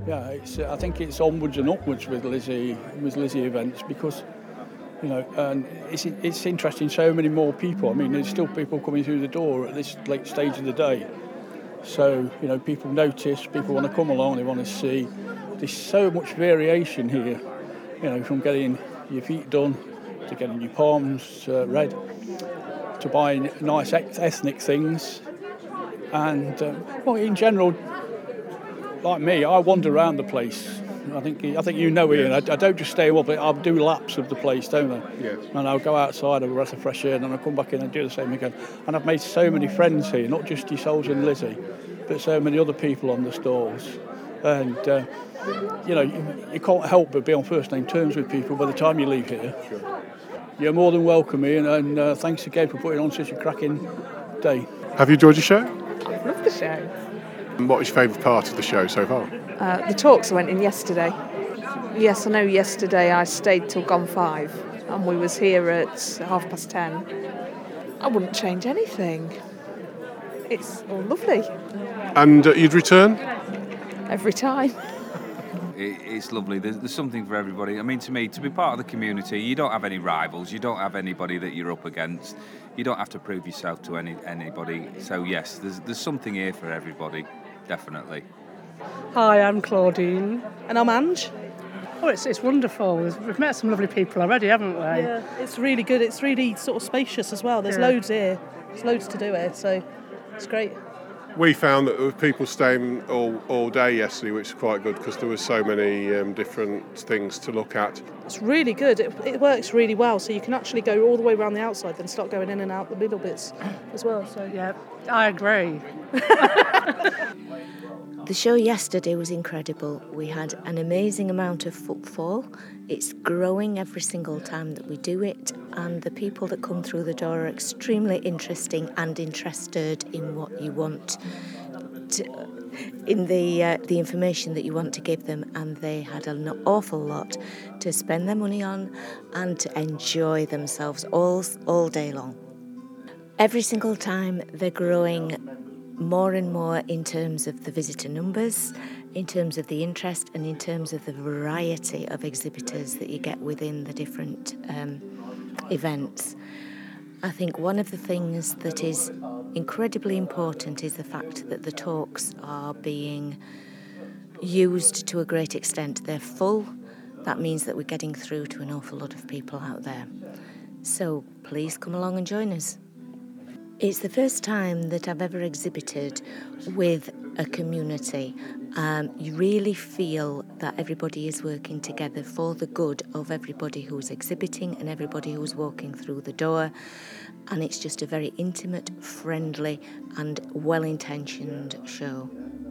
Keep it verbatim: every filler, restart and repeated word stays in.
yeah, it's, I think it's onwards and upwards with Lizzie, with Lizzie events because, you know, and it's it's interesting. So many more people. I mean, there's still people coming through the door at this late stage of the day. So, you know, people notice, people want to come along, they want to see. There's so much variation here, you know, from getting your feet done to getting your palms uh, red to buying nice ethnic things. And, um, well, in general, like me, I wander around the place. I think I think you know, Ian. I, I don't just stay up. I'll do laps of the place, don't I? Yes. And I'll go outside, I'll breath of fresh air, and then I'll come back in and do the same again. And I've made so many friends here, not just yourselves and Lizzie, but so many other people on the stalls. And, uh, you know, you, you can't help but be on first name terms with people by the time you leave here. Sure. You're more than welcome, Ian, and uh, thanks again for putting on such a cracking day. Have you enjoyed your show? I love the show. And what was your favourite part of the show so far? Uh, the talks I went in yesterday. Yes, I know yesterday I stayed till gone five and we was here at half past ten. I wouldn't change anything. It's all lovely. And uh, you'd return? Every time. It, it's lovely. There's, there's something for everybody. I mean, to me, to be part of the community, you don't have any rivals. You don't have anybody that you're up against. You don't have to prove yourself to any anybody. So, yes, there's there's something here for everybody, definitely. Hi, I'm Claudine. And I'm Ange. Oh, it's it's wonderful. We've met some lovely people already, haven't we? Yeah, it's really good. It's really sort of spacious as well. There's Yeah. loads here. There's loads to do here, so it's great. We found that there were people staying all, all day yesterday, which is quite good because there were so many um, different things to look at. It's really good. It, it works really well, so you can actually go all the way around the outside, then start going in and out the middle bits as well. So Yeah, I agree. The show yesterday was incredible. We had an amazing amount of footfall. It's growing every single time that we do it, and the people that come through the door are extremely interesting and interested in what you want, to, in the uh, the information that you want to give them, and they had an awful lot to spend their money on and to enjoy themselves all all day long. Every single time they're growing more and more in terms of the visitor numbers, in terms of the interest, and in terms of the variety of exhibitors that you get within the different um, events. I think one of the things that is incredibly important is the fact that the talks are being used to a great extent. They're full. That means that we're getting through to an awful lot of people out there. So please come along and join us. It's the first time that I've ever exhibited with a community. Um, you really feel that everybody is working together for the good of everybody who's exhibiting and everybody who's walking through the door. And it's just a very intimate, friendly and well-intentioned show.